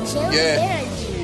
Yeah.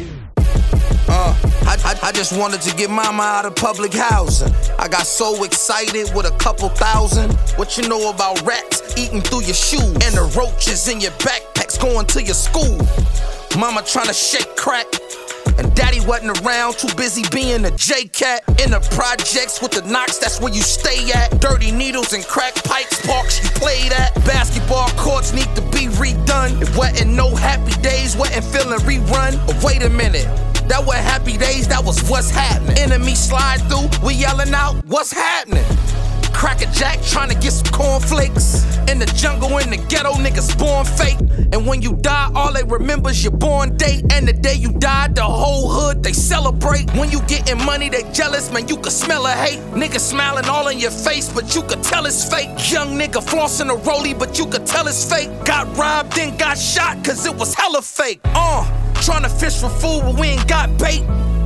I just wanted to get mama out of public housing. I got so excited with a couple thousand. What you know about rats eating through your shoes and the roaches in your backpacks going to your school? Mama trying to shake crack, and daddy wasn't around, too busy being a J-Cat. In the projects with the knocks, that's where you stay at. Dirty needles and crack pipes, parks you played at. Basketball courts need to be redone. It wasn't no happy days, wasn't feeling rerun. But wait a minute, that wasn't happy days, that was what's happening. Enemy slide through, we yelling out, what's happening? Cracker Jack trying to get some cornflakes. In the jungle, in the ghetto, niggas born fake. And when you die, all they remember is your born date. And the day you died, the whole hood, they celebrate. When you getting money, they jealous, man, you can smell a hate. Niggas smiling all in your face, but you could tell it's fake. Young nigga flossing a rollie, but you could tell it's fake. Got robbed, then got shot, cause it was hella fake. Trying to fish for food, but we ain't got bait.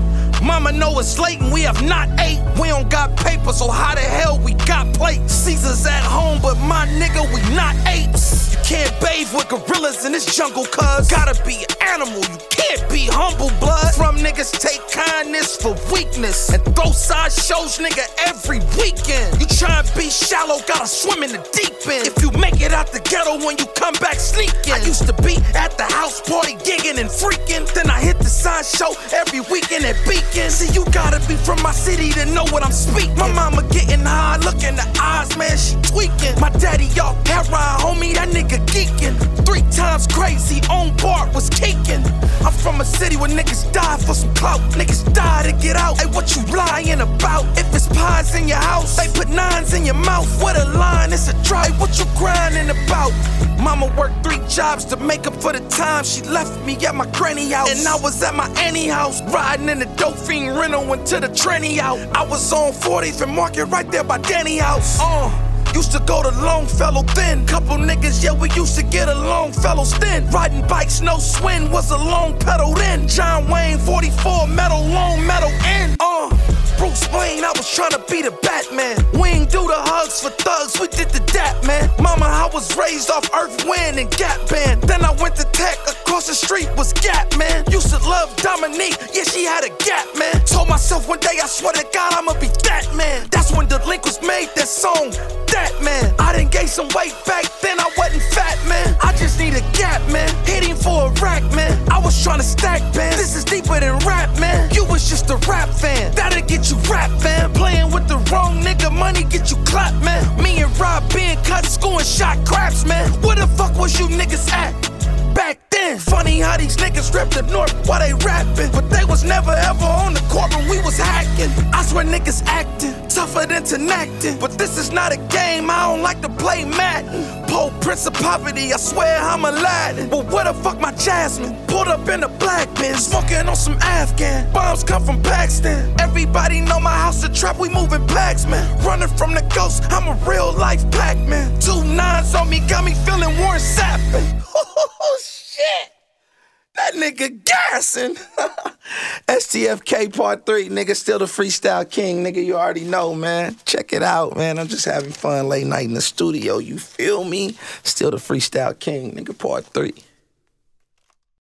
Mama know it's late and we have not ate. We don't got paper, so how the hell we got plates? Caesar's at home, but my nigga, we not apes. You can't bathe with gorillas in this jungle, cuz gotta be an animal, you can't be humble, blood. From niggas take kindness for weakness and throw side shows, nigga, every weekend. You try and be shallow, gotta swim in the deep end. If you make it out the ghetto when you come back sneaking. I used to be at the house party gigging and freaking. Then I hit the side show every weekend at Beacon. See, you gotta be from my city to know what I'm speaking. My mama getting high, look in the eyes, man, she tweaking. My daddy, y'all cat ride, homie, that nigga geeking. 3 times crazy, on Bart was kicking. I'm from a city where niggas die for some clout. Niggas die to get out. Hey, what you lying about? If it's pies in your house, they put 9s in your mouth. What a line, it's a drought. Hey, what you grinding about? Mama worked 3 jobs to make up for the time she left me at my granny house. And I was at my auntie house, riding in the dope fiend rental into the tranny out. I was on 40th and Market right there by Danny house. Used to go to Longfellow then. Couple niggas, yeah, we used to get along, fellows then. Riding bikes, no swing, was a long pedal then. John Wayne, 44 metal, long metal end. Bruce Wayne, I was tryna be the Batman. We ain't do the hugs for thugs, we did the dap, man. Mama, I was raised off Earth, Wind, and Gap Band. Then I went to Tech, across the street was Gap, man. Used to love Dominique, yeah, she had a gap, man. Told myself one day, I swear to God, I'ma be that man. That's when Delinquents made that song, that man. I done gained some weight back then, I wasn't fat, man. I just need a gap, man. Hitting for a rack, man. I was tryna stack bands. This is deeper than rap, man. You was just a rap fan. That'll get you rap, man. Playing with the wrong nigga, money get you clapped, man. Me and Rob being cut, school and shot craps, man. Where the fuck was you niggas at back then? Funny how these niggas rep the North while they rapping, but they was never ever on the court when we was hacking. I swear niggas acting tougher than Tenactin, but this is not a game, I don't like to play Madden. Poe Prince of Poverty, I swear I'm Aladdin. But where the fuck my Jasmine? Pulled up in a black Benz, smoking on some Afghan. Bombs come from Pakistan. Everybody know my house a trap, we moving bags, man. Running from the ghost, I'm a real life Pac-Man. 2 9s on me, got me feeling Warren Sappin. Oh shit! That nigga gassing. STFK Part 3, nigga, still the freestyle king, nigga, you already know, man. Check it out, man. I'm just having fun late night in the studio, you feel me? Still the freestyle king, nigga, Part 3.